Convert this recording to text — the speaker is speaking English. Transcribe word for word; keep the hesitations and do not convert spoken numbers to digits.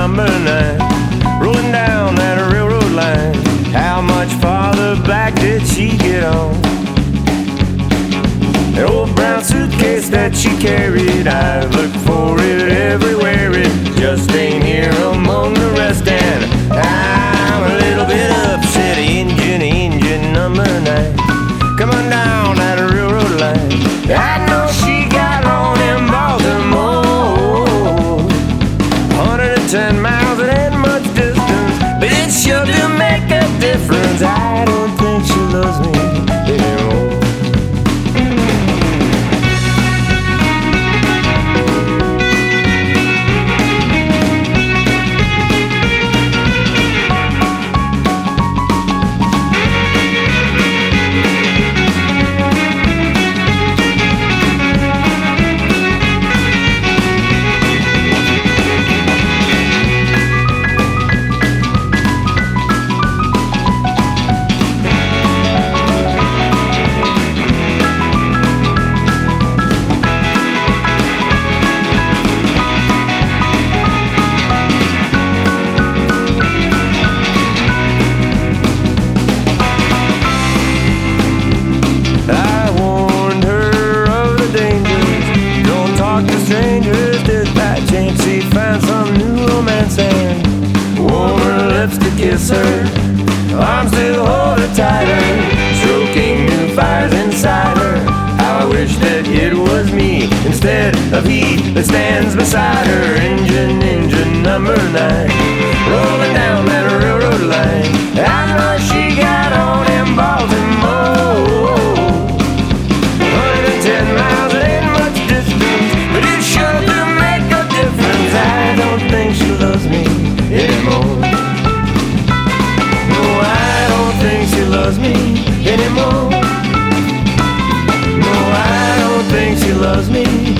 number nine, rolling down that railroad line. How much farther back did she get on? An old brown suitcase that she carried, I've looked for it everywhere. It just ain't here among the rest. And I'm a little bit upset. Engine, engine number nine, come on down that railroad line. I know she got on in Baltimore. one hundred ten miles, it ain't much distance, but it sure do make a difference. I don't think she loves me anymore. Strangers, did by chance she find some new romance and warm her lips to kiss her? Arms still hold her tighter, stroking new fires inside her. How I wish that it was me instead of he that stands beside her. Engine, engine number nine, rolling down that railroad line. I know she got on in Baltimore. one hundred ten miles, it ain't much distance, but it sure do make a difference. I don't think she loves me anymore. No, I don't think she loves me anymore. No, I don't think she loves me